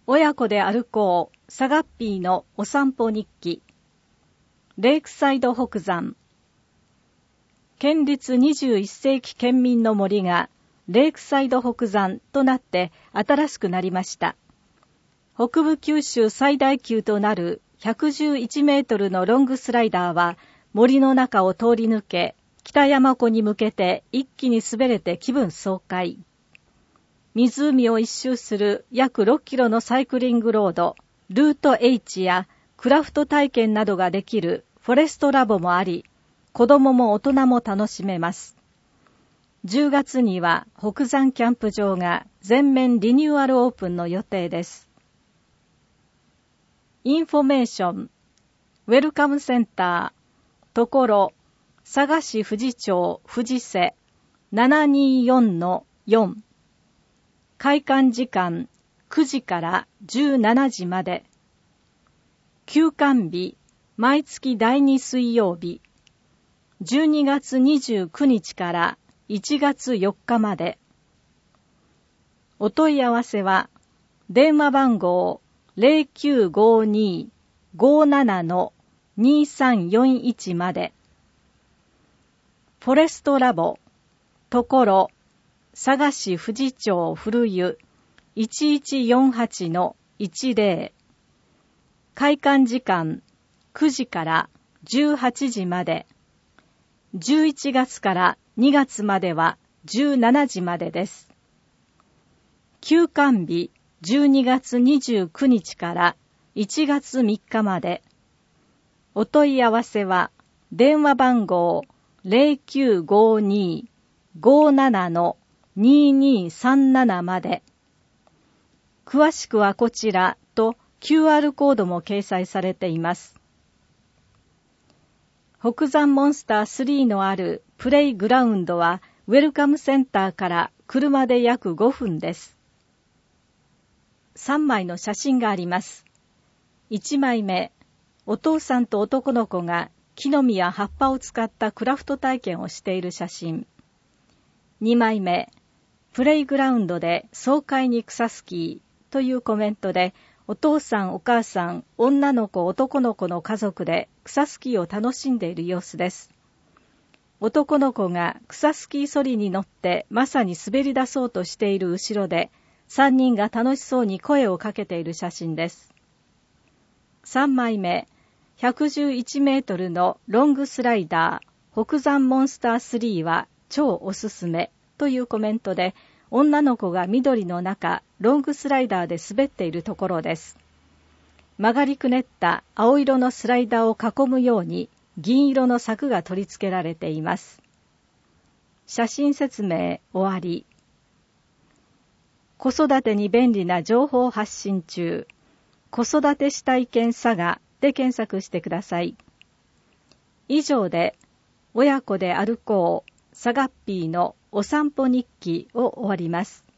親子で歩こう、サガッピーのお散歩日記。レイクサイド北山。県立21世紀県民の森がレイクサイド北山となって新しくなりました。北部九州最大級となる111メートルのロングスライダーは森の中を通り抜け、北山湖に向けて一気に滑れて気分爽快。湖を一周する約6キロのサイクリングロード、ルート H やクラフト体験などができるフォレストラボもあり、子供も大人も楽しめます。10月には北山キャンプ場が全面リニューアルオープンの予定です。インフォメーション、ウェルカムセンター、ところ、佐賀市富士町富士瀬 724-4。開館時間9時から17時まで。休館日、毎月第2水曜日。12月29日から1月4日まで。お問い合わせは、電話番号 0952-57-2341 まで。フォレストラボ、ところ、佐賀市富士町古湯 1148-10。開館時間9時から18時まで。11月から2月までは17時までです。休館日12月29日から1月3日まで。お問い合わせは電話番号 0952-57-2237 まで。詳しくはこちらと QR コードも掲載されています。北山モンスター3のあるプレイグラウンドはウェルカムセンターから車で約5分です。3枚の写真があります。1枚目、お父さんと男の子が木の実や葉っぱを使ったクラフト体験をしている写真。2枚目、プレイグラウンドで爽快に草スキーというコメントで、お父さんお母さん、女の子男の子の家族で草スキーを楽しんでいる様子です。男の子が草スキーソリに乗ってまさに滑り出そうとしている後ろで、3人が楽しそうに声をかけている写真です。3枚目、111メートルのロングスライダー、北山モンスター3は超おすすめというコメントで、女の子が緑の中、ロングスライダーで滑っているところです。曲がりくねった青色のスライダーを囲むように銀色の柵が取り付けられています。写真説明終わり。子育てに便利な情報発信中。子育てしたい県佐賀で検索してください。以上で、親子で歩こう、サガッピーのお散歩日記を終わります。